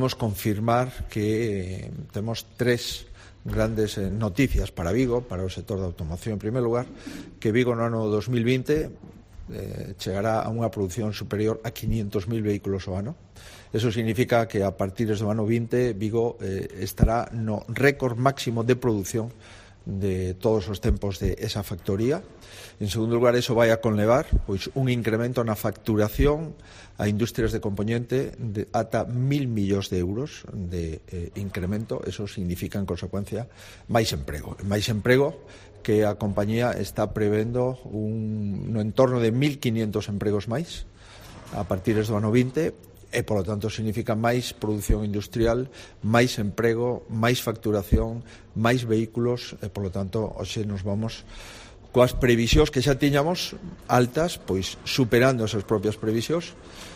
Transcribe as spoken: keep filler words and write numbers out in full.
podemos confirmar que eh, temos tres grandes eh, noticias para Vigo, para o sector da automoción en primer lugar, que Vigo no ano dos mil vinte eh, chegará a unha produción superior a quinientos mil vehículos ao ano. Eso significa que a partir do ano vinte Vigo eh, estará no récord máximo de produción de todos os tempos de esa factoría. En segundo lugar, eso vai a conlevar pois, un incremento na facturación a industrias de componente de ata mil millóns de euros de eh, incremento. Eso significa, en consecuencia, máis emprego. Máis emprego que a compañía está prevendo un, no entorno de mil quinientos empregos máis a partir do ano vinte, e, polo tanto, significa máis produción industrial, máis emprego, máis facturación, máis vehículos, e, polo tanto, hoxe nos vamos coas previsións que xa tiñamos altas, pois superando esas propias previsións,